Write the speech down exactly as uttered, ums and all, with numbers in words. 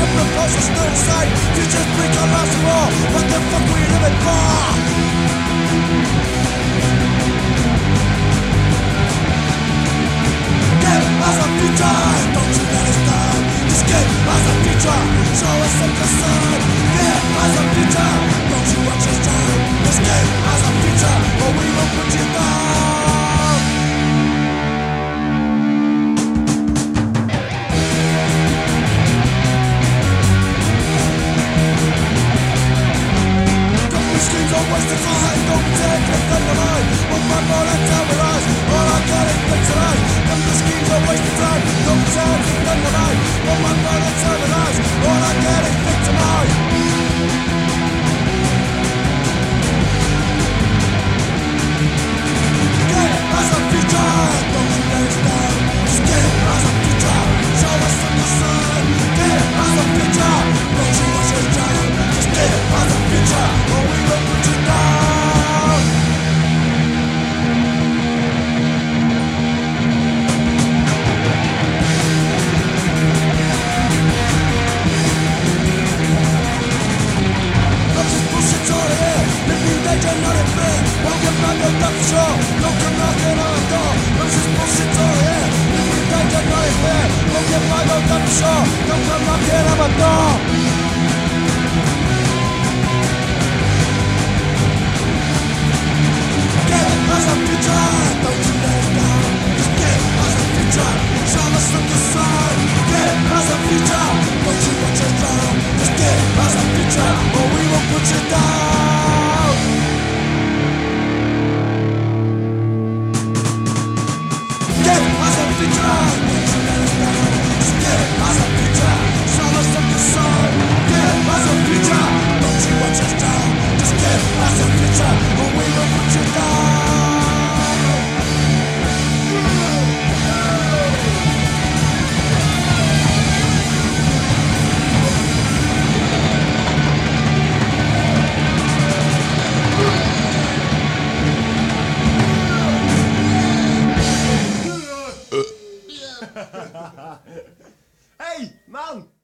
the proposals still the same. Futures bleak our lives are more. What the fuck we living for? Give us a future, don't you let us down. Just give us a future, show us something sign. Give us a future, don't you watch us down. Just give us a future, or we will put you down. Don't schemes are wasted time, don't pretend to defend the line. One by one and tell me lies, all I got is bits of lies. Don't schemes are wasted time, don't pretend to defend the line. One by one and tell me lies, all I get is bits of lies. Give us a future, don't you let us down. Just give us a future, show us some sign. Give us a future, don't you watch us down. Just give us a future, or we will put you down. Not just bullshit's all here, living in danger, not in fear. Won't get back up, that's for sure. Don't come knocking on the door. Not just bullshit's all here, living in danger, not in fear. Won't get back up, that's for sure. Don't come knocking on the door. Give us a future, don't you let us down. Just give us a future, show us some sign. Give us a future, don't you watch us drown. Just give us a future, or we will put you down. Give us a future, don't you let us down. Just give us a future, show us some sign. Give us a future, don't you watch us drown. Just give us a future, or we will put you down. Hey, man!